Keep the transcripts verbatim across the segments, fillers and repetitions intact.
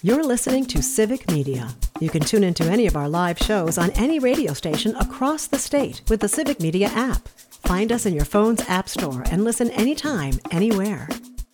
You're listening to Civic Media. You can tune into any of our live shows on any radio station across the state with the Civic Media app. Find us in your phone's app store and listen anytime, anywhere.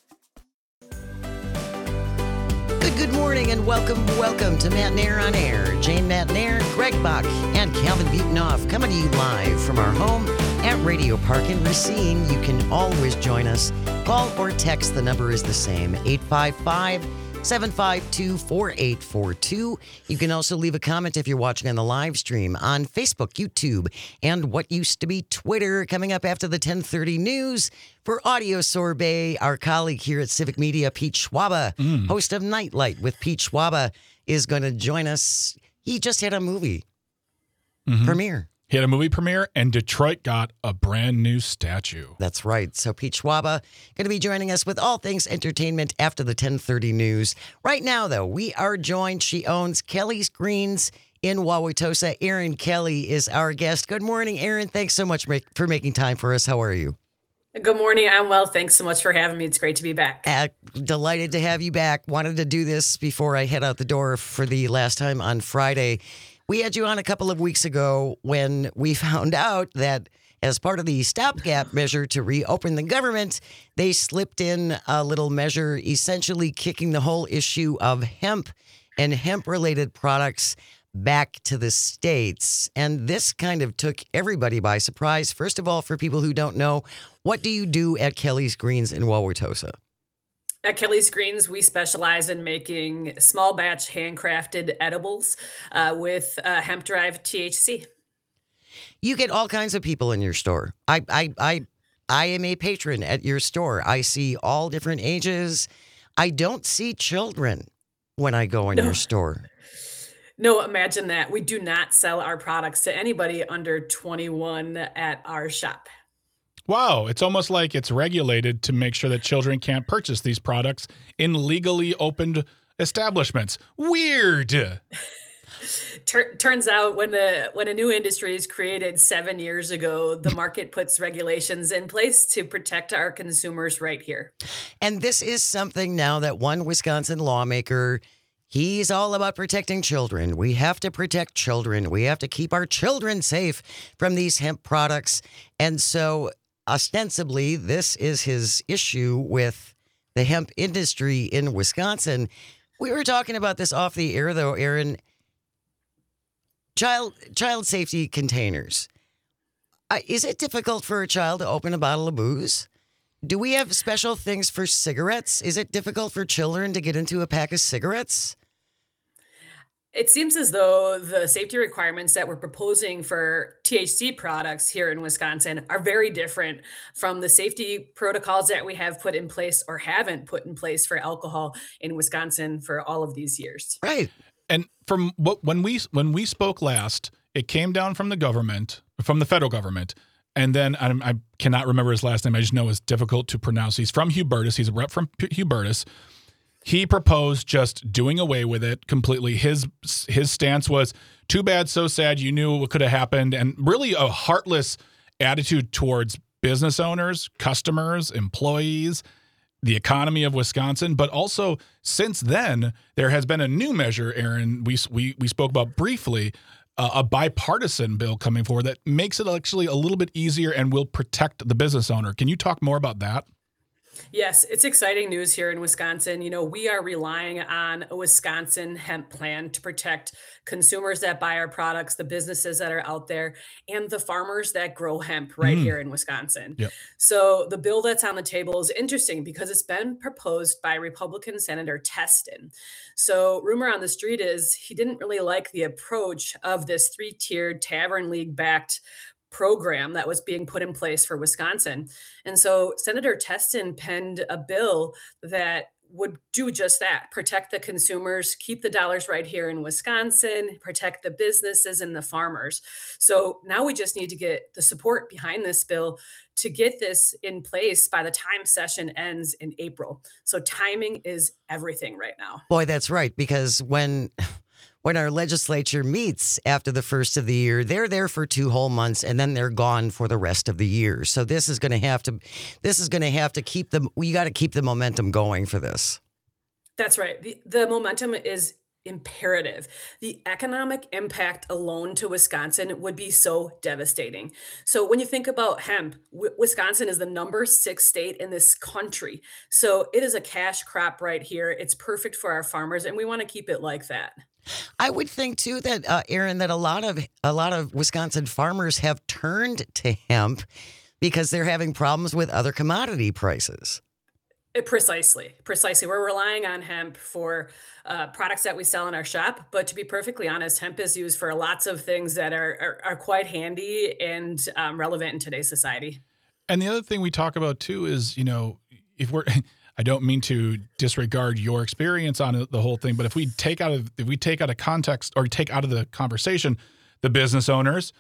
Good, good morning and welcome, welcome to Matt Nair on Air. Jane Matt Nair, Greg Bach, and Calvin Butonoff coming to you live from our home at Radio Park in Racine. You can always join us. Call or text. The number is the same, eight five five, seven five two, four eight four two. You can also leave a comment if you're watching on the live stream on Facebook, YouTube, and what used to be Twitter. Coming up after the ten thirty news for Audio Sorbet, our colleague here at Civic Media, Pete Schwaba, mm. host of Nightlight with Pete Schwaba, is going to join us. He just had a movie mm-hmm. premiere. He had a movie premiere, and Detroit got a brand new statue. That's right. So Pete Schwaba going to be joining us with all things entertainment after the ten thirty news. Right now, though, we are joined. She owns Kelly's Greens in Wauwatosa. Erin Kelly is our guest. Good morning, Erin. Thanks so much for making time for us. How are you? Good morning. I'm well. Thanks so much for having me. It's great to be back. Uh, delighted to have you back. Wanted to do this before I head out the door for the last time on Friday. We had you on a couple of weeks ago when we found out that as part of the stopgap measure to reopen the government, they slipped in a little measure essentially kicking the whole issue of hemp and hemp-related products back to the states. And this kind of took everybody by surprise. First of all, for people who don't know, what do you do at Kelly's Greens in Wauwatosa? At Kelly's Greens, we specialize in making small batch handcrafted edibles uh, with uh, hemp-derived T H C. You get all kinds of people in your store. I, I, I, I am a patron at your store. I see all different ages. I don't see children when I go in no. your store. No, imagine that. We do not sell our products to anybody under twenty-one at our shop. Wow, it's almost like it's regulated to make sure that children can't purchase these products in legally opened establishments. Weird. Tur- turns out when the when a new industry is created seven years ago, the market puts regulations in place to protect our consumers right here. And this is something now that one Wisconsin lawmaker, he's all about protecting children. We have to protect children. We have to keep our children safe from these hemp products. And so ostensibly, this is his issue with the hemp industry in Wisconsin. We were talking about this off the air, though, Erin. Child child safety containers. Uh, is it difficult for a child to open a bottle of booze? Do we have special things for cigarettes? Is it difficult for children to get into a pack of cigarettes? It seems as though the safety requirements that we're proposing for T H C products here in Wisconsin are very different from the safety protocols that we have put in place or haven't put in place for alcohol in Wisconsin for all of these years. Right. And from what when we when we spoke last, it came down from the government, from the federal government. And then I, I cannot remember his last name. I just know it's difficult to pronounce. He's from Hubertus. He's a rep from Hubertus. He proposed just doing away with it completely. His his stance was, too bad, so sad, you knew what could have happened, and really a heartless attitude towards business owners, customers, employees, the economy of Wisconsin. But also, since then, there has been a new measure, Erin, we, we, we spoke about briefly, uh, a bipartisan bill coming forward that makes it actually a little bit easier and will protect the business owner. Can you talk more about that? Yes, it's exciting news here in Wisconsin. You know, we are relying on a Wisconsin hemp plan to protect consumers that buy our products, the businesses that are out there, and the farmers that grow hemp right mm. here in Wisconsin. Yep. So the bill that's on the table is interesting because it's been proposed by Republican Senator Testin. So rumor on the street is he didn't really like the approach of this three-tiered Tavern League-backed program that was being put in place for Wisconsin. And so Senator Testin penned a bill that would do just that, protect the consumers, keep the dollars right here in Wisconsin, protect the businesses and the farmers. So now we just need to get the support behind this bill to get this in place by the time session ends in April. So timing is everything right now. Boy, that's right, because when when our legislature meets after the first of the year, they're there for two whole months and then they're gone for the rest of the year. So this is going to have to, this is going to have to keep them, we got to keep the momentum going for this. That's right. The, the momentum is imperative. The economic impact alone to Wisconsin would be so devastating. So when you think about hemp, w- Wisconsin is the number six state in this country. So it is a cash crop right here. It's perfect for our farmers, and we want to keep it like that. I would think too that uh, Aaron, that a lot of a lot of Wisconsin farmers have turned to hemp because they're having problems with other commodity prices. It- precisely, precisely. We're relying on hemp for uh, products that we sell in our shop. But to be perfectly honest, hemp is used for lots of things that are are, are quite handy and um, relevant in today's society. And the other thing we talk about too is, you know, if we're, I don't mean to disregard your experience on the whole thing, but if we take out of, if we take out of context or take out of the conversation, the business owners,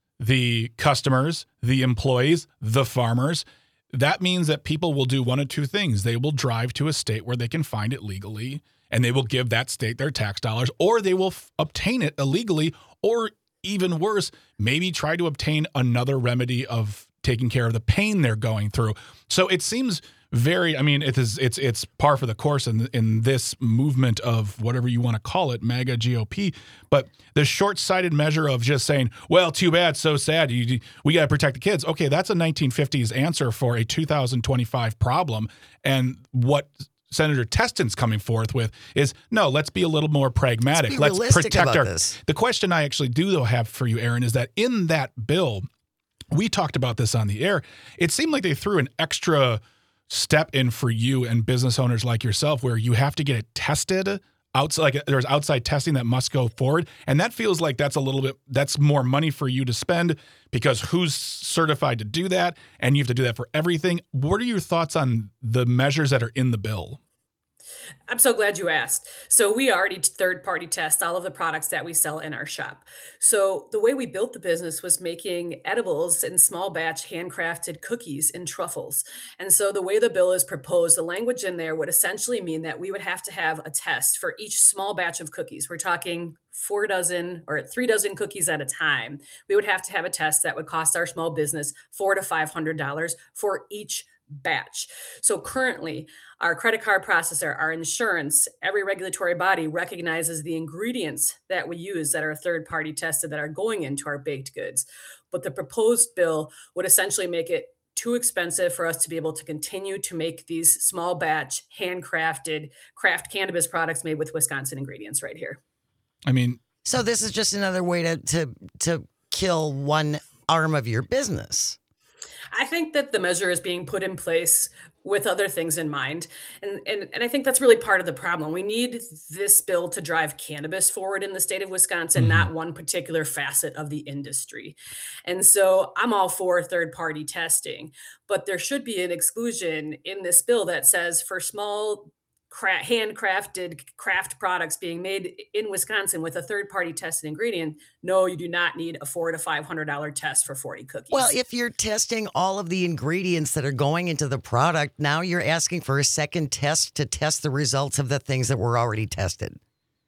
the customers, the employees, the farmers, that means that people will do one of two things. They will drive to a state where they can find it legally, and they will give that state their tax dollars, or they will f- obtain it illegally, or even worse, maybe try to obtain another remedy of taking care of the pain they're going through. So it seems very, I mean, it is, it's it's par for the course in in this movement of whatever you want to call it, MAGA G O P. But the short-sighted measure of just saying, well, too bad, so sad, you, we got to protect the kids. Okay, that's a nineteen fifties answer for a two thousand twenty-five problem. And what Senator Teston's coming forth with is, no, let's be a little more pragmatic. Let's be let's realistic protect about our. this. The question I actually do, though, have for you, Aaron, is that in that bill, we talked about this on the air, it seemed like they threw an extra step in for you and business owners like yourself, where you have to get it tested outside, like there's outside testing that must go forward. And that feels like that's a little bit, that's more money for you to spend, because who's certified to do that? And you have to do that for everything. What are your thoughts on the measures that are in the bill? I'm so glad you asked. So we already third party test all of the products that we sell in our shop. So the way we built the business was making edibles and small batch handcrafted cookies and truffles. And so the way the bill is proposed, the language in there would essentially mean that we would have to have a test for each small batch of cookies. We're talking four dozen or three dozen cookies at a time. We would have to have a test that would cost our small business four to five hundred dollars for each batch. So currently, our credit card processor, our insurance, every regulatory body recognizes the ingredients that we use that are third party tested that are going into our baked goods. But the proposed bill would essentially make it too expensive for us to be able to continue to make these small batch, handcrafted craft cannabis products made with Wisconsin ingredients right here. I mean, So this is just another way to to to kill one arm of your business. I think that the measure is being put in place with other things in mind. And, and, and I think that's really part of the problem. We need this bill to drive cannabis forward in the state of Wisconsin, Mhm. not one particular facet of the industry. And so I'm all for third party testing, but there should be an exclusion in this bill that says for small cra- handcrafted craft products being made in Wisconsin with a third party tested ingredient, no, you do not need a four to five hundred dollar test for forty cookies. Well, if you're testing all of the ingredients that are going into the product, now you're asking for a second test to test the results of the things that were already tested.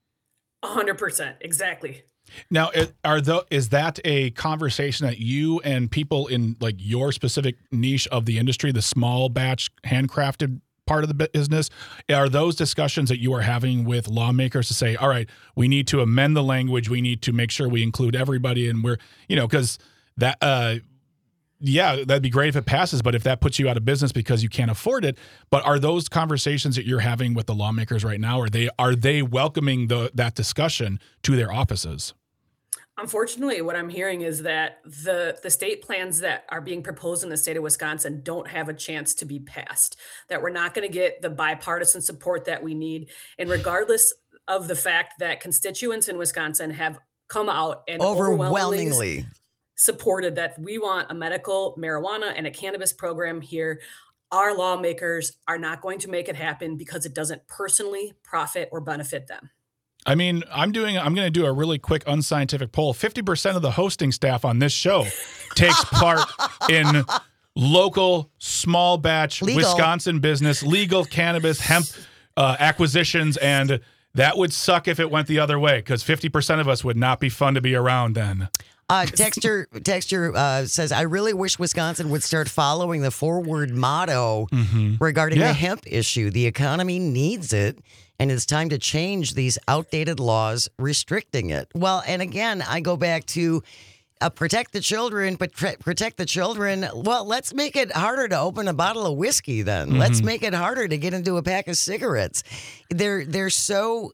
one hundred percent, exactly. now, it, are the, is that a conversation that you and people in like your specific niche of the industry, the small batch handcrafted part of the business, are those discussions that you are having with lawmakers to say, all right, we need to amend the language, we need to make sure we include everybody, and we're, you know, because that, uh, yeah, that'd be great if it passes, but if that puts you out of business because you can't afford it, but are those conversations that you're having with the lawmakers right now, are they are they welcoming the that discussion to their offices? Unfortunately, what I'm hearing is that the the state plans that are being proposed in the state of Wisconsin don't have a chance to be passed, that we're not going to get the bipartisan support that we need. And regardless of the fact that constituents in Wisconsin have come out and overwhelmingly Overwhelmingly. supported that we want a medical marijuana and a cannabis program here, our lawmakers are not going to make it happen because it doesn't personally profit or benefit them. I mean, I'm doing. I'm going to do a really quick unscientific poll. fifty percent of the hosting staff on this show takes part in local small batch Legal. Wisconsin business, legal cannabis, hemp uh, acquisitions, and that would suck if it went the other way, because fifty percent of us would not be fun to be around then. Uh, Texture Texture uh, says, I really wish Wisconsin would start following the forward motto regarding Yeah. the hemp issue. The economy needs it, and it's time to change these outdated laws restricting it. Well, and again, I go back to uh, protect the children, but pr- protect the children. Well, let's make it harder to open a bottle of whiskey then. Mm-hmm. Let's make it harder to get into a pack of cigarettes. They're, they're so...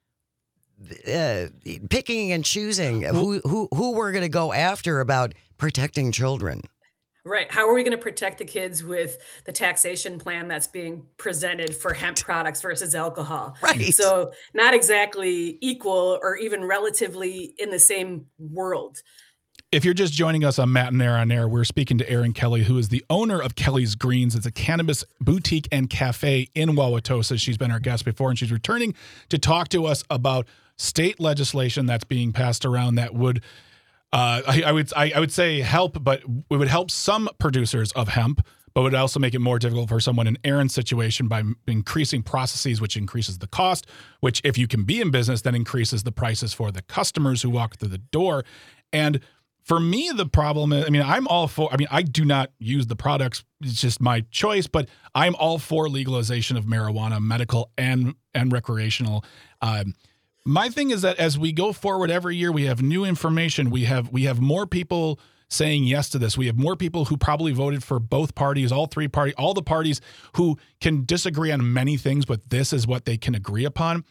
Uh, picking and choosing who who who we're going to go after about protecting children. Right. How are we going to protect the kids with the taxation plan that's being presented for hemp products versus alcohol? Right. So not exactly equal or even relatively in the same world. If you're just joining us on Matt and Air on Air, we're speaking to Erin Kelly, who is the owner of Kelly's Greens. It's a cannabis boutique and cafe in Wauwatosa. She's been our guest before, and she's returning to talk to us about state legislation that's being passed around that would, uh, I, I would, I, I would say help, but it would help some producers of hemp, but would also make it more difficult for someone in Erin's situation by increasing processes, which increases the cost, which if you can be in business, then increases the prices for the customers who walk through the door. And for me, the problem is, I mean, I'm all for, I mean, I do not use the products. It's just my choice, but I'm all for legalization of marijuana, medical and, and recreational. Um, my thing is that as we go forward every year, we have new information. We have, we have more people saying yes to this. We have more people who probably voted for both parties, all three parties, all the parties who can disagree on many things, but this is what they can agree upon.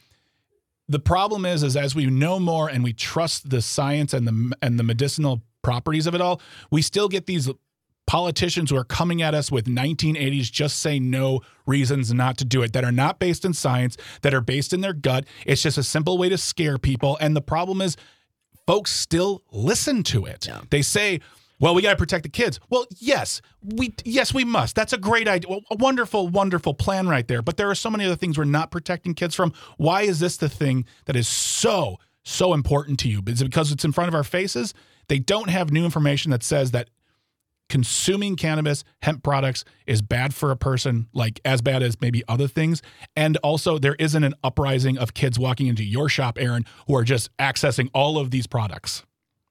The problem is, is as we know more and we trust the science and the and the medicinal properties of it all, we still get these politicians who are coming at us with nineteen eighties just say no reasons not to do it, that are not based in science, that are based in their gut. It's just a simple way to scare people. And the problem is folks still listen to it. Yeah. They say, well, we got to protect the kids. Well, yes, we yes, we must. That's a great idea. Well, a wonderful, wonderful plan right there. But there are so many other things we're not protecting kids from. Why is this the thing that is so, so important to you? Is it because it's in front of our faces? They don't have new information that says that consuming cannabis, hemp products is bad for a person, like as bad as maybe other things. And also there isn't an uprising of kids walking into your shop, Erin, who are just accessing all of these products.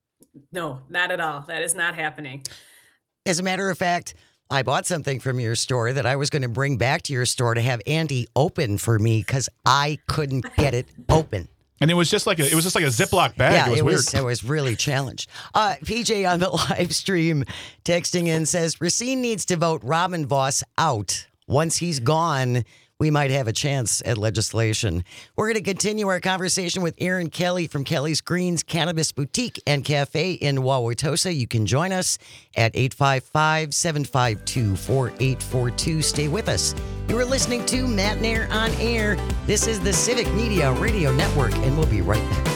No, not at all. That is not happening. As a matter of fact, I bought something from your store that I was going to bring back to your store to have Andy open for me because I couldn't get it open. And it was just like a, it was just like a Ziploc bag. Yeah, it was it weird. Was, it was really challenged. Uh, P J on the live stream texting in says, Racine needs to vote Robin Vos out. Once he's gone, we might have a chance at legislation. We're going to continue our conversation with Erin Kelly from Kelly's Greens Cannabis Boutique and Cafe in Wauwatosa. You can join us at eight five five, seven five two, four eight four two. Stay with us. You are listening to Matt and Air on Air. This is the Civic Media Radio Network, and we'll be right back.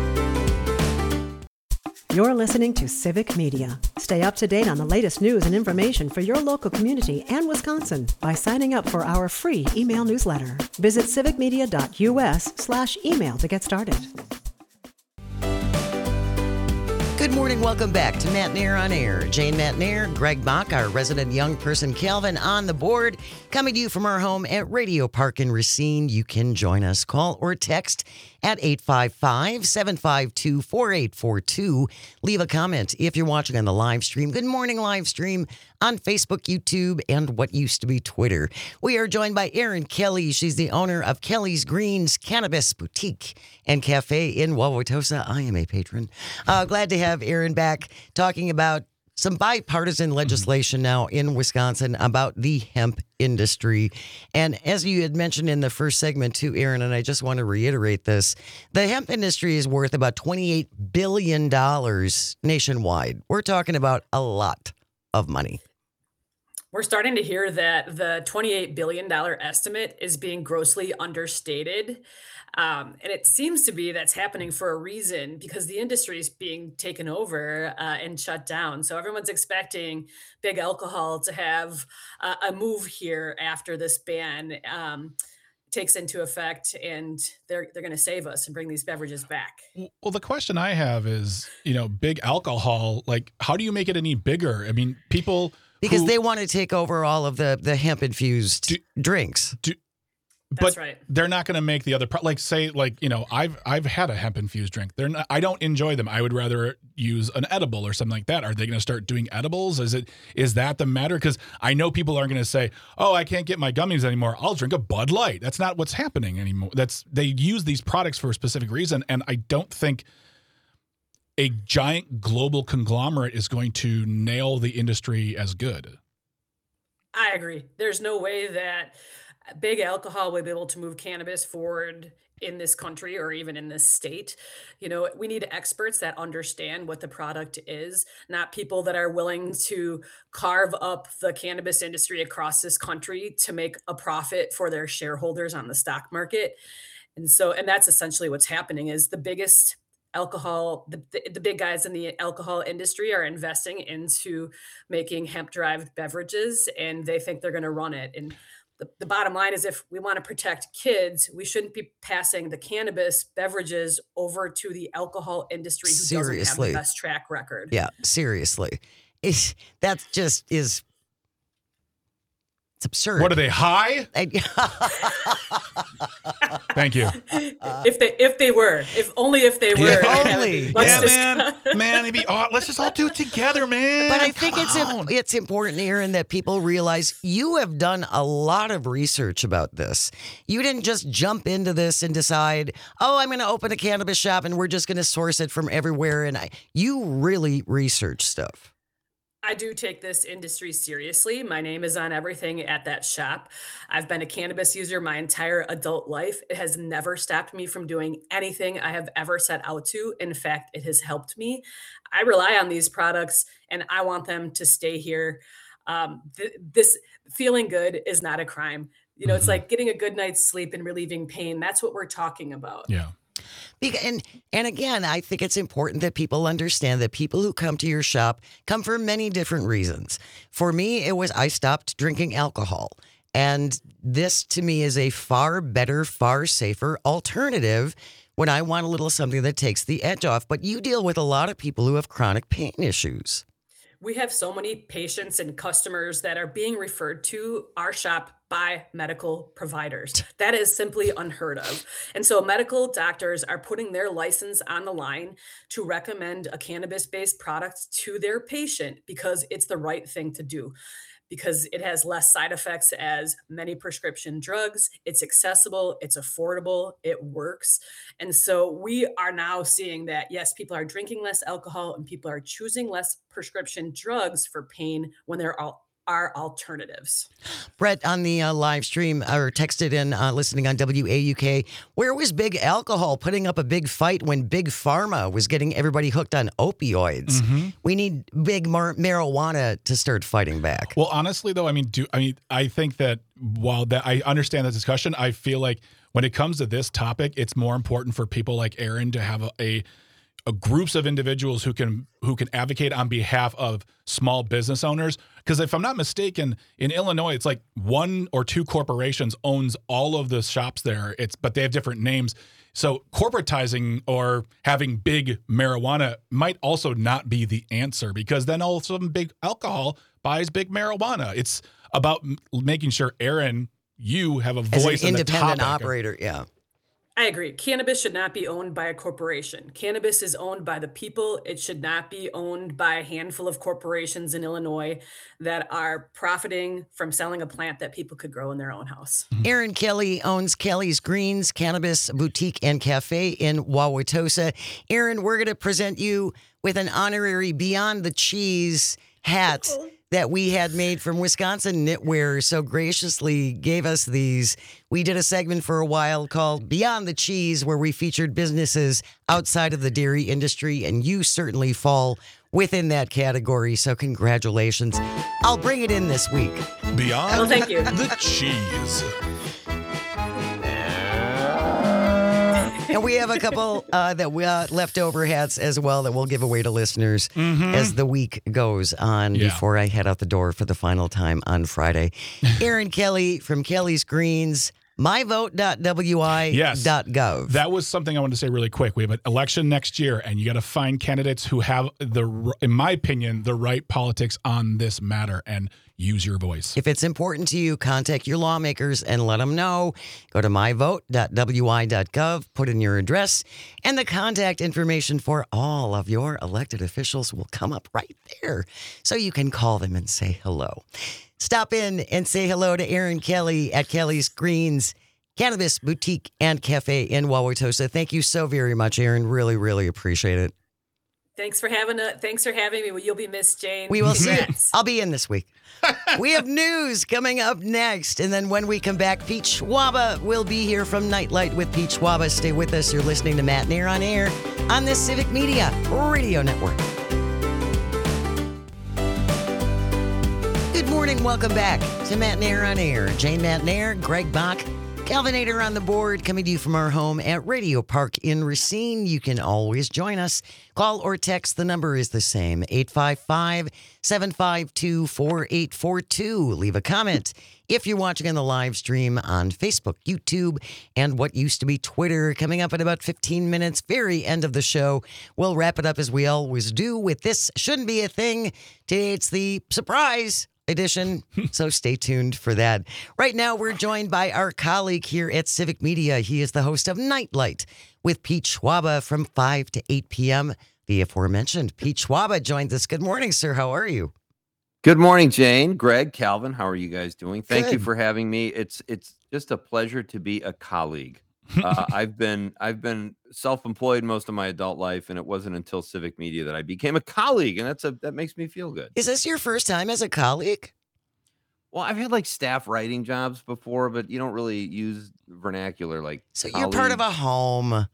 You're listening to Civic Media. Stay up to date on the latest news and information for your local community and Wisconsin by signing up for our free email newsletter. Visit civicmedia.us slash email to get started. Good morning. Welcome back to Matt and Air on Air. Jane Matt and Air, Greg Bach, our resident young person, Calvin, on the board. Coming to you from our home at Radio Park in Racine. You can join us. Call or text at eight five five, seven five two, four eight four two. Leave a comment if you're watching on the live stream. Good morning, live stream on Facebook, YouTube, and what used to be Twitter. We are joined by Erin Kelly. She's the owner of Kelly's Greens Cannabis Boutique and Cafe in Wauwatosa. I am a patron. Uh, glad to have Erin back talking about some bipartisan legislation now in Wisconsin about the hemp industry. And as you had mentioned in the first segment too, Erin, and I just want to reiterate this, the hemp industry is worth about twenty-eight billion dollars nationwide. We're talking about a lot of money. We're starting to hear that the twenty-eight billion dollars estimate is being grossly understated. Um, and it seems to be that's happening for a reason because the industry is being taken over uh, and shut down. So everyone's expecting big alcohol to have uh, a move here after this ban um, takes into effect, and they're they're going to save us and bring these beverages back. Well, the question I have is, you know, big alcohol, like how do you make it any bigger? I mean, people because who, they want to take over all of the the hemp infused do, drinks. Do, That's but right. they're not going to make the other pro- like say like you know I've I've had a hemp infused drink. They're not, I don't enjoy them. I would rather use an edible or something like that. Are they going to start doing edibles? Is it is that the matter? Because I know people aren't going to say, oh, I can't get my gummies anymore. I'll drink a Bud Light. That's not what's happening anymore. That's they use these products for a specific reason, and I don't think a giant global conglomerate is going to nail the industry as good. I agree. There's no way that big alcohol will be able to move cannabis forward in this country or even in this state. You know, we need experts that understand what the product is, not people that are willing to carve up the cannabis industry across this country to make a profit for their shareholders on the stock market. And so, and that's essentially what's happening is the biggest alcohol, the, the, the big guys in the alcohol industry are investing into making hemp-derived beverages, and they think they're going to run it. And The, the bottom line is if we want to protect kids, we shouldn't be passing the cannabis beverages over to the alcohol industry who Seriously. doesn't have the best track record. Yeah, seriously. It's, that just is, it's absurd. What are they, high? Thank you. If they if they were, if only if they were. If only. Let's yeah, just- man, man, it'd be, oh, let's just all do it together, man. But I think Come it's on. it's important, Aaron, that people realize you have done a lot of research about this. You didn't just jump into this and decide, oh, I'm going to open a cannabis shop and we're just going to source it from everywhere. And I, you really research stuff. I do take this industry seriously. My name is on everything at that shop. I've been a cannabis user my entire adult life. It has never stopped me from doing anything I have ever set out to. In fact, it has helped me. I rely on these products and I want them to stay here. Um, th- this feeling good is not a crime. You know, it's like getting a good night's sleep and relieving pain. That's what we're talking about. Yeah. Because, and and again, I think it's important that people understand that people who come to your shop come for many different reasons. For me, it was I stopped drinking alcohol. And this to me is a far better, far safer alternative when I want a little something that takes the edge off. But you deal with a lot of people who have chronic pain issues. We have so many patients and customers that are being referred to our shop by medical providers. That is simply unheard of. And so medical doctors are putting their license on the line to recommend a cannabis-based product to their patient because it's the right thing to do, because it has less side effects as many prescription drugs. It's accessible, it's affordable, it works. And so we are now seeing that, yes, people are drinking less alcohol and people are choosing less prescription drugs for pain when there are, are alternatives. Brett, on the uh, live stream or texted in, uh, listening on W A U K, where was Big Alcohol putting up a big fight when Big Pharma was getting everybody hooked on opioids? Mm-hmm. We need big mar- marijuana to start fighting back. Well, honestly, though, I mean, do I mean I think that while that I understand the discussion, I feel like when it comes to this topic, it's more important for people like Aaron to have a, a, a groups of individuals who can who can advocate on behalf of small business owners. Because if I'm not mistaken, in Illinois, it's like one or two corporations owns all of the shops there. It's but they have different names. So corporatizing or having big marijuana might also not be the answer, because then all of a sudden big alcohol buys big marijuana. It's about m- making sure, Aaron, you have a As voice an in the independent topic. operator, yeah. I agree. Cannabis should not be owned by a corporation. Cannabis is owned by the people. It should not be owned by a handful of corporations in Illinois that are profiting from selling a plant that people could grow in their own house. Aaron Kelly owns Kelly's Greens Cannabis Boutique and Cafe in Wauwatosa. Aaron, we're going to present you with an honorary Beyond the Cheese hat that we had made from Wisconsin Knitwear, so graciously gave us these. We did a segment for a while called Beyond the Cheese, where we featured businesses outside of the dairy industry, and you certainly fall within that category, so congratulations. I'll bring it in this week. Beyond Well, thank you. the cheese. And we have a couple uh, that we uh, leftover hats as well that we'll give away to listeners as the week goes on Yeah. before I head out the door for the final time on Friday. Aaron Kelly from Kelly's Greens, my vote dot w i dot gov. Yes. That was something I wanted to say really quick. We have an election next year, and you got to find candidates who have the, in my opinion, the right politics on this matter. And use your voice. If it's important to you, contact your lawmakers and let them know. Go to my vote dot w i dot gov, put in your address, and the contact information for all of your elected officials will come up right there. So you can call them and say hello. Stop in and say hello to Aaron Kelly at Kelly's Greens Cannabis Boutique and Cafe in Wauwatosa. Thank you so very much, Aaron. Really, really appreciate it. Thanks for having a, Thanks for having me. Well, you'll be missed, Jane. We will see. Congrats. I'll be in this week. We have news coming up next. And then when we come back, Pete Schwaba will be here from Nightlight with Pete Schwaba. Stay with us. You're listening to Matt Nair on Air on the Civic Media Radio Network. Good morning. Welcome back to Matt Nair on Air. Jane Matt Nair, Greg Bach, Calvinator on the board, coming to you from our home at Radio Park in Racine. You can always join us. Call or text. The number is the same, eight five five, seven five two, four eight four two. Leave a comment if you're watching on the live stream on Facebook, YouTube, and what used to be Twitter. Coming up in about fifteen minutes, very end of the show. We'll wrap it up as we always do with This Shouldn't Be a Thing. Today it's the surprise edition, so stay tuned for that. Right now, we're joined by our colleague here at Civic Media. He is the host of Nightlight with Pete Schwaba from five to eight p.m. The aforementioned Pete Schwaba joins us. Good morning, sir. How are you? Good morning, Jane, Greg, Calvin. How are you guys doing? Thank Good. you for having me. It's it's just a pleasure to be a colleague. Uh, I've been I've been self-employed most of my adult life, and it wasn't until Civic Media that I became a colleague, and that's a that makes me feel good. Is this your first time as a colleague? Well, I've had like staff writing jobs before, but you don't really use vernacular like. So you're part of a home.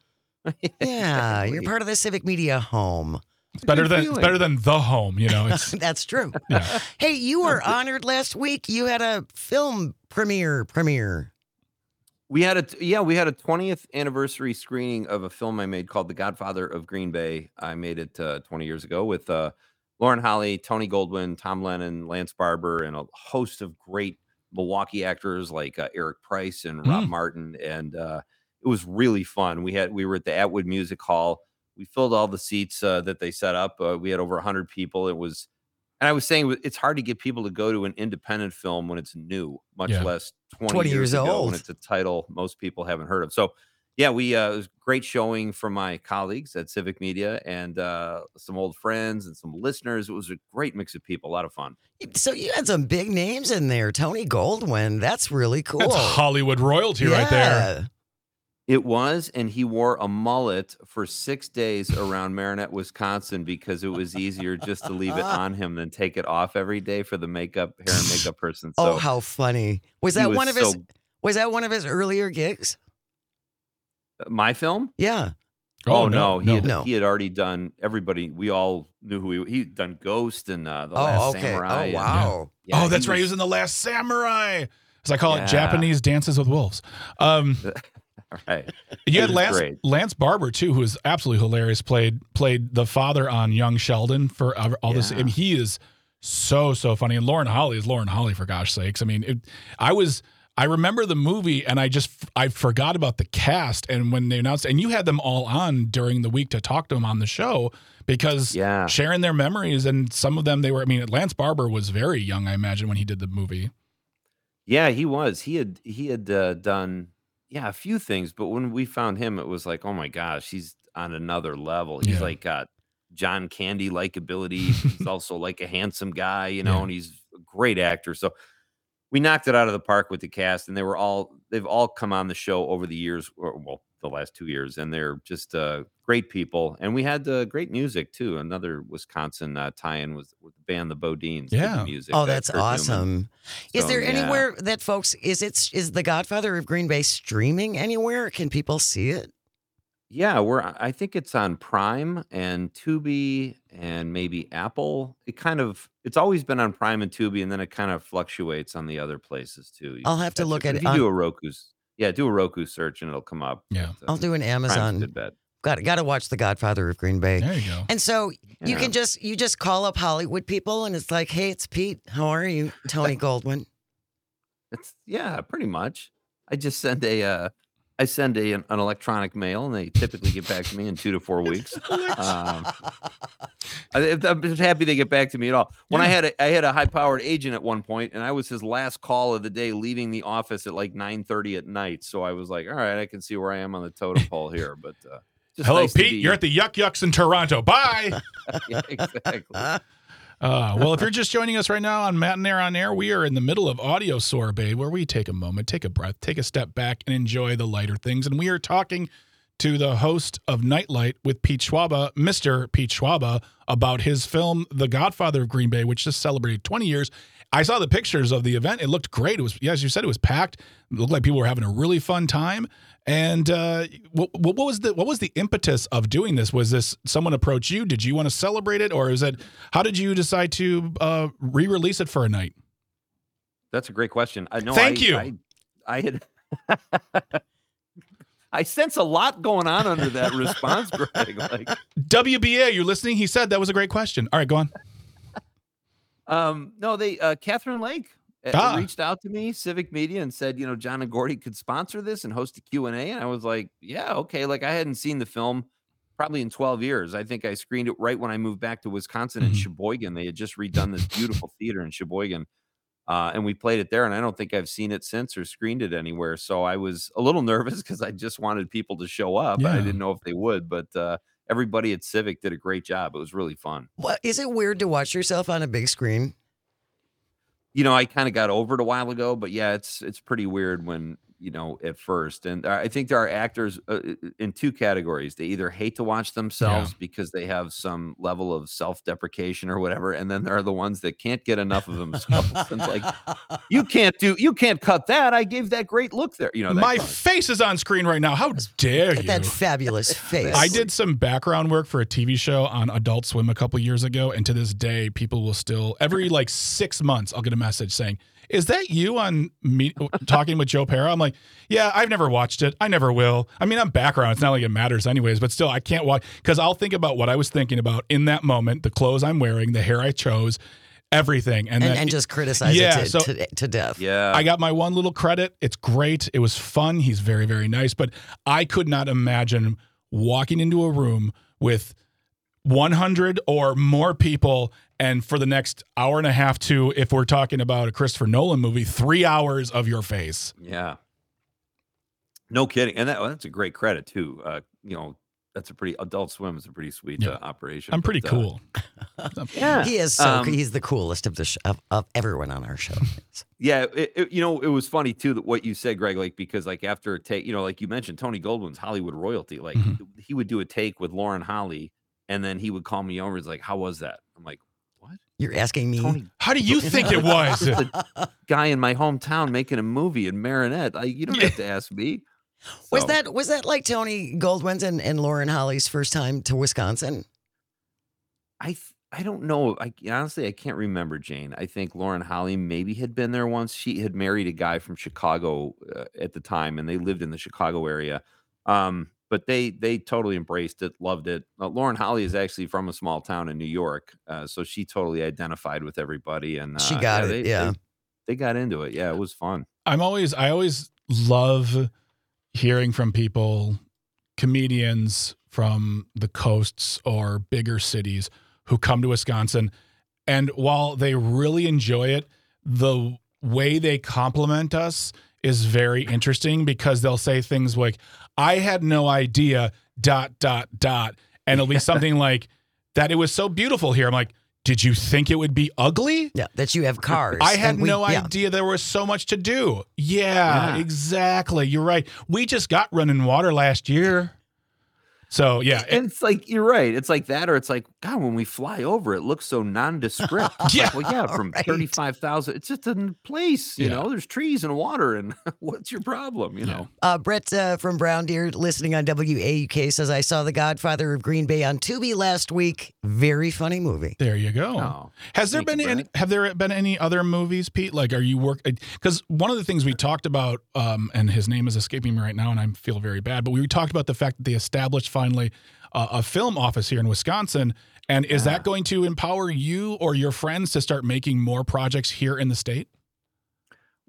Yeah, you're part of the Civic Media home. It's better than it's feeling. better than the home, you know. It's That's true. yeah. Hey, you were honored last week. You had a film premiere. Premiere. We had a yeah, we had a twentieth anniversary screening of a film I made called The Godfather of Green Bay. I made it uh, twenty years ago with uh, Lauren Holly, Tony Goldwyn, Tom Lennon, Lance Barber, and a host of great Milwaukee actors like uh, Eric Price and Rob Mm. Martin. And uh, it was really fun. We had we were at the Atwood Music Hall. We filled all the seats uh, that they set up. Uh, we had over one hundred people. It was, and I was saying it's hard to get people to go to an independent film when it's new, much Yeah. less twenty, twenty years, years ago old. when it's a title most people haven't heard of. So, yeah, we uh, it was a great showing from my colleagues at Civic Media and uh, some old friends and some listeners. It was a great mix of people, a lot of fun. So you had some big names in there. Tony Goldwyn. That's really cool. That's Hollywood royalty right there. Yeah. It was, and he wore a mullet for six days around Marinette, Wisconsin, because it was easier just to leave it on him than take it off every day for the makeup, hair and makeup person. So Oh, how funny. Was he that was one of his so- was that one of his earlier gigs? my film? Yeah. Oh, no, he had, No. he had already done. Everybody, we all knew who he. He'd done Ghost and uh, the Last Oh, okay. Samurai. Oh, and- wow. yeah, oh, that's right. He was in The Last Samurai. As I call Yeah. it, Japanese Dances with Wolves. Um, Right. you It had was Lance, great. Lance Barber too, who is absolutely hilarious. Played played the father on Young Sheldon for uh, all this. I Yeah. mean, he is so so funny. And Lauren Holly is Lauren Holly for gosh sakes. I mean, it, I was. I remember the movie, and I just I forgot about the cast. And when they announced, and you had them all on during the week to talk to them on the show because Yeah. sharing their memories, and some of them they were. I mean, Lance Barber was very young, I imagine, when he did the movie. Yeah, he was. He had he had uh, done yeah a few things, but when we found him, it was like, oh my gosh, he's on another level. He's Yeah. like got John Candy likability. He's also like a handsome guy, you know, Yeah. and he's a great actor. So we knocked it out of the park with the cast, and they were all they've all come on the show over the years, or well, the last two years, and they're just uh, great people. And we had uh, great music too. Another Wisconsin uh, tie-in was with the band the Bodines. did the Yeah. music. Oh, uh, that's Kurt Newman. awesome. Is So, there yeah. anywhere that folks is it is The Godfather of Green Bay streaming anywhere? Can people see it? Yeah, we're I think it's on Prime and Tubi and maybe Apple. It kind of it's always been on Prime and Tubi, and then it kind of fluctuates on the other places too. You I'll can have to catch look But at if it you on- do a Roku's, yeah, do a Roku search and it'll come up. Yeah. But, uh, I'll do an Prime's a Amazon. good bet. Got got to watch The Godfather of Green Bay. There you go. And so you Yeah. can just you just call up Hollywood people and it's like, hey, it's Pete. How are you, Tony Goldwyn? It's yeah, pretty much. I just send a uh, I send a an, an electronic mail, and they typically get back to me in two to four weeks. Um, I, I'm just happy they get back to me at all. When yeah. I had a, I had a high powered agent at one point, and I was his last call of the day, leaving the office at like nine thirty at night. So I was like, all right, I can see where I am on the totem pole here. But uh, just hello, nice Pete. You're at the Yuck Yucks in Toronto. Bye. Yeah, exactly. Uh, well, if you're just joining us right now on Matt and Air on Air, we are in the middle of Audio Sorbet, where we take a moment, take a breath, take a step back, and enjoy the lighter things. And we are talking to the host of Nightlight with Pete Schwaba, Mister Pete Schwaba, about his film, The Godfather of Green Bay, which just celebrated twenty years. I saw the pictures of the event. It looked great. It was, yeah, as you said, it was packed. It looked like people were having a really fun time. And uh, what, what was the what was the impetus of doing this? Was this someone approached you? Did you want to celebrate it, or is it? How did you decide to uh, re-release it for a night? That's a great question. I know. Thank I, you. I, I had. I sense a lot going on under that response, Greg. Like W B A, you're listening. He said that was a great question. All right, go on. Um, no, they uh, Catherine Lake. Ah. reached out to me, Civic Media, and said, you know, John and Gordy could sponsor this and host a Q and A. And I was like, yeah, okay. Like I hadn't seen the film probably in twelve years. I think I screened it right when I moved back to Wisconsin mm-hmm. in Sheboygan. They had just redone this beautiful theater in Sheboygan. Uh, and we played it there. And I don't think I've seen it since or screened it anywhere. So I was a little nervous because I just wanted people to show up. Yeah. I didn't know if they would, but uh, everybody at Civic did a great job. It was really fun. What, is it weird to watch yourself on a big screen? You know, I kind of got over it a while ago, but yeah, it's it's pretty weird when, you know, at first. And I think there are actors uh, in two categories. They either hate to watch themselves yeah. because they have some level of self-deprecation or whatever, and then there are the ones that can't get enough of themselves. And it's like, you can't do, you can't cut that. I gave that great look there. You know, my face is on screen right now. How dare you? That fabulous face. I did some background work for a T V show on Adult Swim a couple years ago, and to this day, people will still every like six months, I'll get a message saying, is that you on me talking with Joe Pera? I'm like, yeah, I've never watched it. I never will. I mean, I'm background. It's not like it matters anyways, but still I can't watch because I'll think about what I was thinking about in that moment, the clothes I'm wearing, the hair I chose, everything. And, and, then, and just criticize yeah, it to, so to, to death. Yeah. I got my one little credit. It's great. It was fun. He's very, very nice. But I could not imagine walking into a room with one hundred or more people and for the next hour and a half to, if we're talking about a Christopher Nolan movie, three hours of your face. Yeah. No kidding. And that, well, that's a great credit too. Uh, you know, that's a pretty Adult Swim is a pretty sweet yeah. uh, operation. I'm pretty but, cool. Uh, yeah. He is so um, he's the coolest of the sh- of, of everyone on our show. Yeah. It, it, you know, it was funny too, that what you said, Greg, like, because like after a take, you know, like you mentioned, Tony Goldwyn's Hollywood royalty, like mm-hmm. he would do a take with Lauren Holly and then he would call me over. He's like, how was that? I'm like, what? You're asking me? Tony, how do you think it was? The guy in my hometown making a movie in Marinette. I, you don't have to ask me. So. Was that was that like Tony Goldwyn's and, and Lauren Holly's first time to Wisconsin? I I don't know. I honestly I can't remember, Jane. I think Lauren Holly maybe had been there once. She had married a guy from Chicago uh, at the time, and they lived in the Chicago area. Um, but they they totally embraced it, loved it. Uh, Lauren Holly is actually from a small town in New York, uh, so she totally identified with everybody, and uh, she got yeah, it. They, yeah, they, they got into it. Yeah, it was fun. I'm always I always love hearing from people, comedians from the coasts or bigger cities who come to Wisconsin. And while they really enjoy it, the way they compliment us is very interesting because they'll say things like, I had no idea, dot, dot, dot. And it'll be something like that. It was so beautiful here. I'm like, did you think it would be ugly? Yeah, that you have cars. I had we, no yeah. idea there was so much to do. Yeah, yeah, exactly. You're right. We just got running water last year. So, yeah. And it's like, you're right. It's like that, or it's like, God, when we fly over, it looks so nondescript. yeah. Like, well, yeah, from right. thirty-five thousand, it's just a place, you yeah. know, there's trees and water, and what's your problem, you know? Uh, Brett uh, from Brown Deer, listening on W A U K, says, I saw The Godfather of Green Bay on Tubi last week. Very funny movie. There you go. Oh, Has there been you, any, have there been any other movies, Pete? Like, are you work? Because one of the things we talked about, um, and his name is escaping me right now, and I feel very bad, but we talked about the fact that they established finally Uh, a film office here in Wisconsin. And is yeah. that going to empower you or your friends to start making more projects here in the state?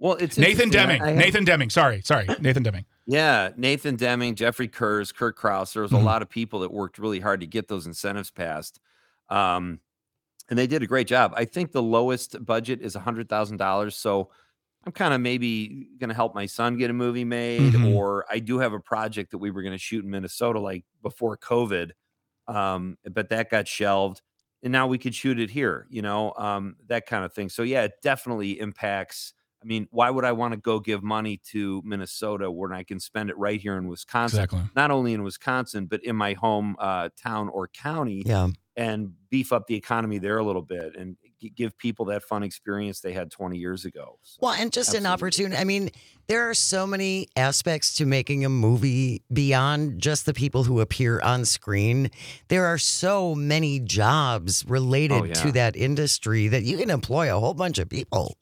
Well, it's Nathan interesting. Deming. I- I have- Nathan Deming. Sorry, sorry, Nathan Deming. Yeah, Nathan Deming, Jeffrey Kurz, Kurt Krause. There was Mhm. a lot of people that worked really hard to get those incentives passed. Um, and they did a great job. I think the lowest budget is one hundred thousand dollars. So I'm kind of maybe going to help my son get a movie made, Mhm. or I do have a project that we were going to shoot in Minnesota like before COVID, um, but that got shelved. And now we could shoot it here, you know, um, that kind of thing. So, yeah, it definitely impacts. I mean, why would I want to go give money to Minnesota when I can spend it right here in Wisconsin? Exactly. Not only in Wisconsin, but in my home uh, town or county, Yeah. and beef up the economy there a little bit and g- give people that fun experience they had twenty years ago. So, Well, and just an absolutely. opportunity. I mean, there are so many aspects to making a movie beyond just the people who appear on screen. There are so many jobs related Oh, yeah. to that industry that you can employ a whole bunch of people.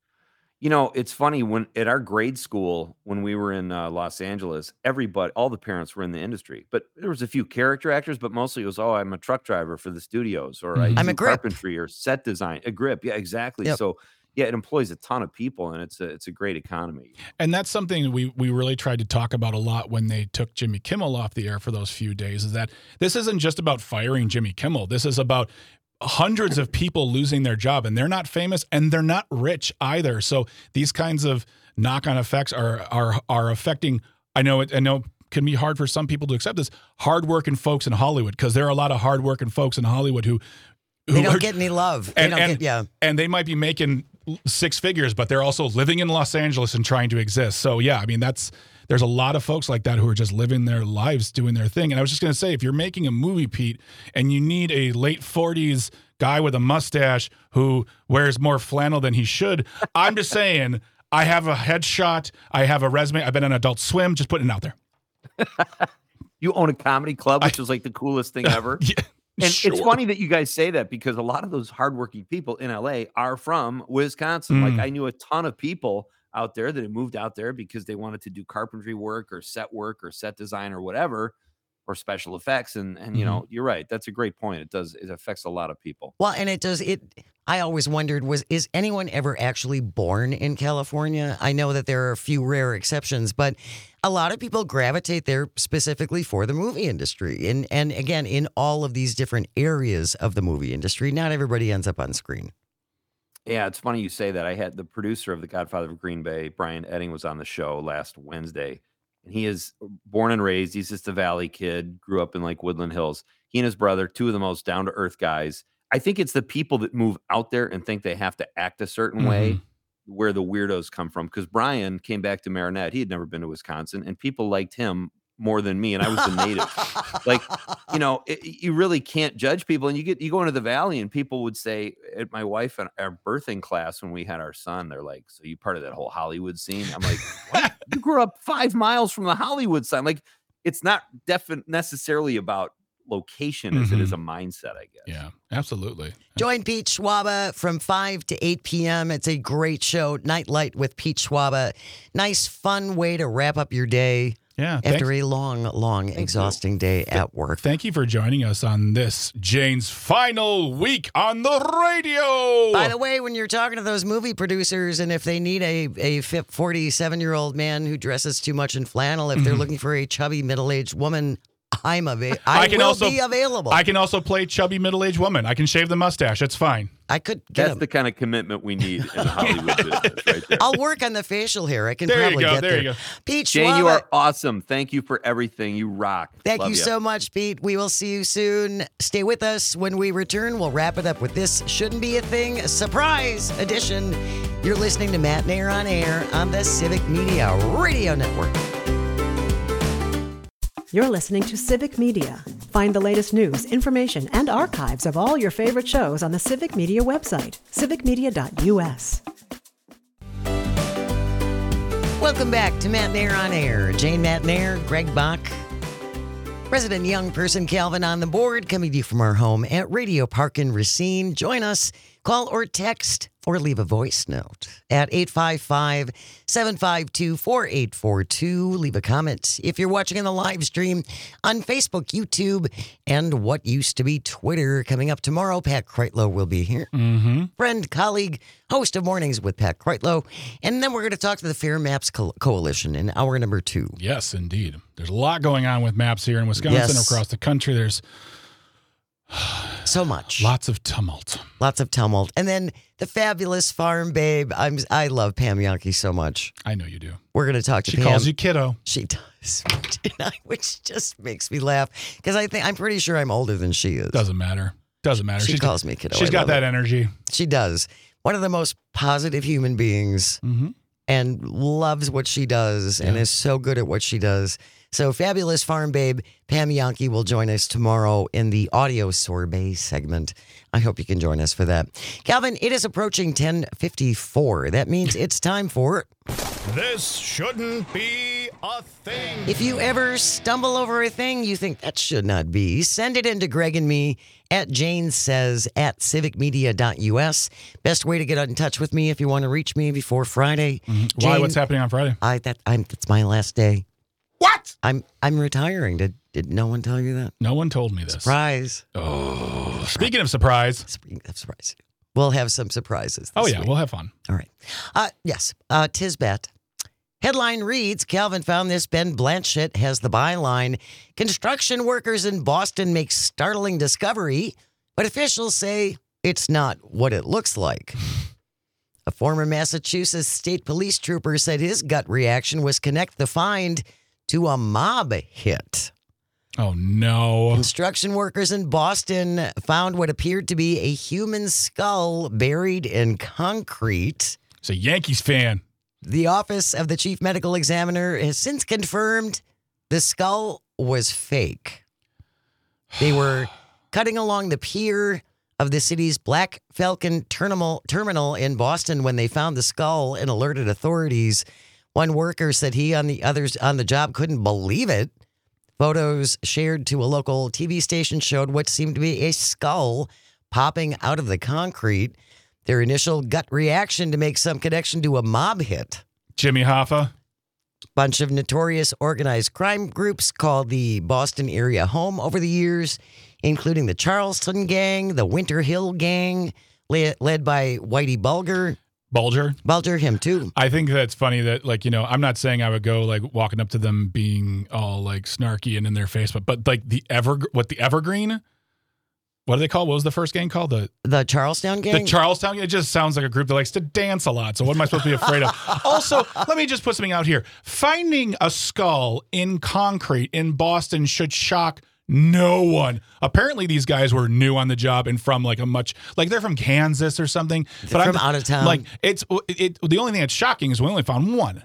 You know, it's funny when at our grade school, when we were in uh, Los Angeles, everybody, all the parents were in the industry, but there was a few character actors, but mostly it was, oh, I'm a truck driver for the studios, or I Mhm. I'm do a grip. carpentry or set design, a grip. Yeah, exactly. Yep. So yeah, it employs a ton of people, and it's a it's a great economy. And that's something we we really tried to talk about a lot when they took Jimmy Kimmel off the air for those few days, is that this isn't just about firing Jimmy Kimmel. This is about hundreds of people losing their job, and they're not famous and they're not rich either. So these kinds of knock-on effects are are are affecting. I know it. I know it can be hard for some people to accept this. Hardworking folks in Hollywood, because there are a lot of hardworking folks in Hollywood who who They don't are- get any love. They and, don't and, get, yeah. and they might be making six figures, but they're also living in Los Angeles and trying to exist. So yeah, I mean, that's, there's a lot of folks like that who are just living their lives doing their thing. And I was just going to say, if you're making a movie, Pete, and you need a late forties guy with a mustache who wears more flannel than he should, I'm just saying, I have a headshot. I have a resume. I've been on Adult Swim, just putting it out there. You own a comedy club, which is like the coolest thing ever. Yeah, And sure. it's funny that you guys say that, because a lot of those hardworking people in L A are from Wisconsin. Like Mm. I knew a ton of people out there that had moved out there because they wanted to do carpentry work or set work or set design or whatever, or special effects. And and you Mhm. know, you're right. That's a great point. It does. It affects a lot of people. Well, and it does it. I always wondered, was is anyone ever actually born in California? I know that there are a few rare exceptions, but a lot of people gravitate there specifically for the movie industry. And and again, in all of these different areas of the movie industry, not everybody ends up on screen. Yeah, it's funny you say that. I had the producer of The Godfather of Green Bay, Brian Edding, was on the show last Wednesday. And he is born and raised. He's just a Valley kid, grew up in like Woodland Hills. He and his brother, two of the most down to earth guys. I think it's the people that move out there and think they have to act a certain way where the weirdos come from. Because Brian came back to Marinette. He had never been to Wisconsin, and people liked him more than me. And I was the native. Like, you know, it, you really can't judge people. And you get you go into the Valley, and people would say at my wife and our birthing class when we had our son, they're like, "So you part of that whole Hollywood scene?" I'm like, "What? You grew up five miles from the Hollywood sign." Like, it's not definitely necessarily about location as it is a mindset, I guess. Yeah, absolutely. Join Pete Schwaba from five to eight p.m. It's a great show, Nightlight with Pete Schwaba. Nice, fun way to wrap up your day Yeah. after thanks- a long, long, exhausting day at work. Thank you for joining us on this Jane's final week on the radio. By the way, when you're talking to those movie producers, and if they need a a forty-seven-year-old man who dresses too much in flannel, if they're looking for a chubby middle-aged woman, I'm ava- I, I can will also- be available. I I, can also play chubby middle-aged woman. I can shave the mustache. It's fine. could get That's him. the kind of commitment we need in the Hollywood business right there. I'll work on the facial hair. I can There you probably go, get there there. you go. Pete Jane, you Schwaba, are awesome. Thank you for everything. You rock. thank Love you ya. so much, Pete. We will see you soon. Stay with us. When we return, we'll wrap it up with this Shouldn't Be a Thing, a surprise edition. You're listening to Matt Nair on Air on the Civic Media Radio Network. You're listening to Civic Media. Find the latest news, information, and archives of all your favorite shows on the Civic Media website, civic media dot u s. Welcome back to Matt Nair on Air. Jane Matt Nair, Greg Bach, resident young person Calvin on the board, coming to you from our home at Radio Park in Racine. Join us Call or text or leave a voice note at eight five five, seven five two, four eight four two. Leave a comment if you're watching in the live stream on Facebook, YouTube, and what used to be Twitter. Coming up tomorrow, Pat Kreitlow will be here. Mm-hmm. Friend, colleague, host of Mornings with Pat Kreitlow. And then we're going to talk to the Fair Maps Co- Coalition in hour number two. Yes, indeed. There's a lot going on with maps here in Wisconsin, Yes. across the country. There's So much. lots of tumult. Lots of tumult. And then the fabulous farm babe. I'm, I love Pam Yankee so much. I know you do. We're going to talk to She Pam. calls you kiddo. She does, which just makes me laugh because I think I'm pretty sure I'm older than she is. Doesn't matter. Doesn't matter. She She's calls me kiddo. She's I got love that it. energy. She does. One of the most positive human beings, Mm-hmm. and loves what she does and Yeah. is so good at what she does. So fabulous farm babe Pam Yankee will join us tomorrow in the audio sorbet segment. I hope you can join us for that. Calvin, it is approaching ten fifty-four. That means it's time for This shouldn't be a thing. If you ever stumble over a thing you think that should not be, send it in to Greg and me at Jane Says at civic media dot U S. Best way to get in touch with me if you want to reach me before Friday. Why? Jane, What's happening on Friday? I that I'm that's my last day. What? I'm I'm retiring. Did did no one tell you that? No one told me this. Surprise. Oh, speaking of surprise. Speaking of surprise. We'll have some surprises. Oh this yeah, week. we'll have fun. All right. Uh, yes. Uh, Tisbet. Headline reads, Calvin found this. Ben Blanchett has the byline. Construction workers in Boston make startling discovery, but officials say it's not what it looks like. A former Massachusetts state police trooper said his gut reaction was connect the find to a mob hit. Oh no. Construction workers in Boston found what appeared to be a human skull buried in concrete. It's a Yankees fan. The office of the chief medical examiner has since confirmed the skull was fake. They were cutting along the pier of the city's Black Falcon terminal, terminal in Boston when they found the skull and alerted authorities. One worker said he on the others on the job couldn't believe it. Photos shared to a local T V station showed what seemed to be a skull popping out of the concrete. Their initial gut reaction to make some connection to a mob hit. Jimmy Hoffa. Bunch of notorious organized crime groups called the Boston area home over the years, including the Charleston Gang, the Winter Hill Gang, led, led by Whitey Bulger. Bulger. Bulger, him too. I think that's funny that, like, you know, I'm not saying I would go like walking up to them being all like snarky and in their face, but but like the ever what the Evergreen, what do they call? What was the first gang called? The The Charlestown Gang? the Charlestown. It just sounds like a group that likes to dance a lot. So what am I supposed to be afraid of? Also, let me just put something out here. Finding a skull in concrete in Boston should shock no one. Apparently, these guys were new on the job and from like a much like they're from Kansas or something. They're from out of town. Like it's it. The only thing that's shocking is we only found one.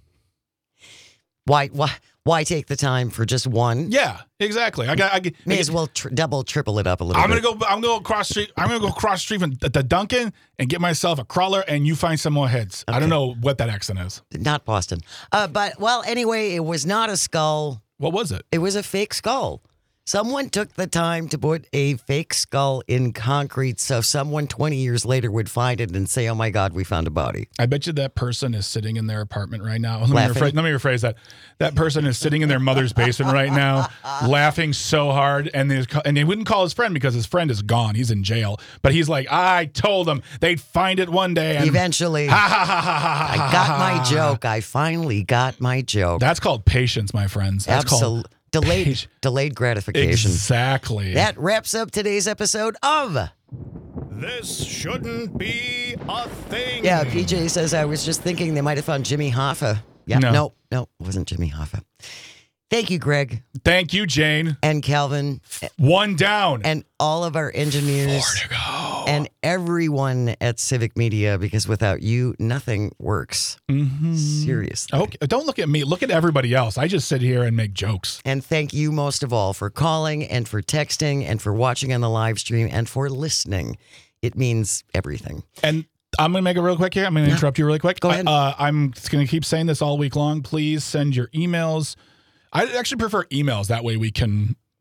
Why, why, why take the time for just one? Yeah, exactly. I got. I, I May as well tr- double, triple it up a little I'm bit. gonna go. I'm gonna go cross street. I'm gonna go cross street from the, the Dunkin' and get myself a crawler, and you find some more heads. I don't know what that accent is. Not Boston. Uh, but, well, anyway, it was not a skull. What was it? It was a fake skull. Someone took the time to put a fake skull in concrete so someone twenty years later would find it and say, oh my God, we found a body. I bet you that person is sitting in their apartment right now. Let me, Laughing. rephrase, let me rephrase that. That person is sitting in their mother's basement right now, laughing so hard, and they and they wouldn't call his friend because his friend is gone. He's in jail. But he's like, I told them they'd find it one day. And Eventually, ha, ha, ha, ha, ha, I got my joke. I finally got my joke. That's called patience, my friends. That's Absolutely. called Delayed, patience. delayed gratification. Exactly. That wraps up today's episode of... This shouldn't be a thing. Yeah, P J says, I was just thinking they might have found Jimmy Hoffa. Yeah, No. no, no, it wasn't Jimmy Hoffa. Thank you, Greg Thank you, Jane. and Calvin One down. and all of our engineers Four to go. and everyone at Civic Media, because without you, nothing works. Mhm. Seriously. Okay, don't look at me. Look at everybody else. I just sit here and make jokes. And thank you most of all for calling and for texting and for watching on the live stream and for listening. It means everything. And I'm going to make it real quick here. I'm going to Yeah. interrupt you really quick. Go ahead. Uh, I'm going to keep saying this all week long. Please send your emails. I actually prefer emails. That way we can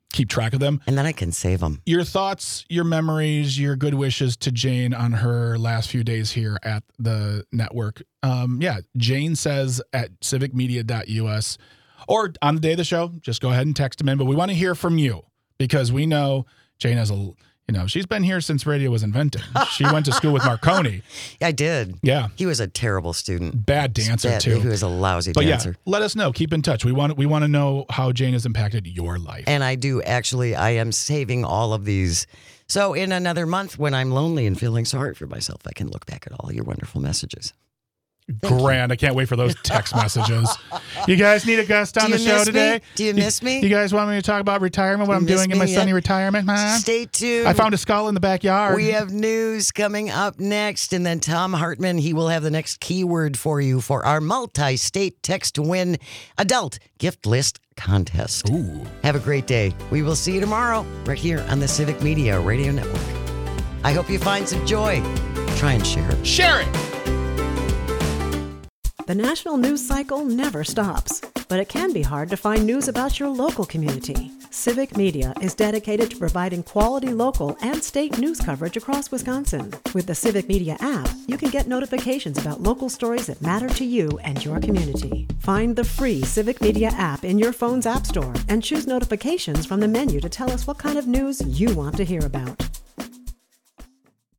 keep track of them. And then I can save them. Your thoughts, your memories, your good wishes to Jane on her last few days here at the network. Um, yeah, Jane says at civic media dot U S or on the day of the show, just go ahead and text them in. But we want to hear from you because we know Jane has a, you know, she's been here since radio was invented. She went to school with Marconi. I did. Yeah. He was a terrible student. Bad dancer, Bad, too. He was a lousy But dancer. yeah, let us know. Keep in touch. We want we want to know how Jane has impacted your life. And I do actually, I am saving all of these. So in another month, when I'm lonely and feeling sorry for myself, I can look back at all your wonderful messages. Grand. I can't wait for those text messages. You guys need a guest on Do the you show miss today? me? Do you miss me? You guys want me to talk about retirement, what You I'm miss doing in me my sunny yet? retirement? Huh? Stay tuned. I found a skull in the backyard. We have news coming up next, and then Tom Hartman, he will have the next keyword for you for our multi-state text to win adult gift list contest. Ooh. Have a great day. We will see you tomorrow right here on the Civic Media Radio Network. I hope you find some joy. Try and share it. Share it. The national news cycle never stops, but it can be hard to find news about your local community. Civic Media is dedicated to providing quality local and state news coverage across Wisconsin. With the Civic Media app, you can get notifications about local stories that matter to you and your community. Find the free Civic Media app in your phone's app store and choose notifications from the menu to tell us what kind of news you want to hear about.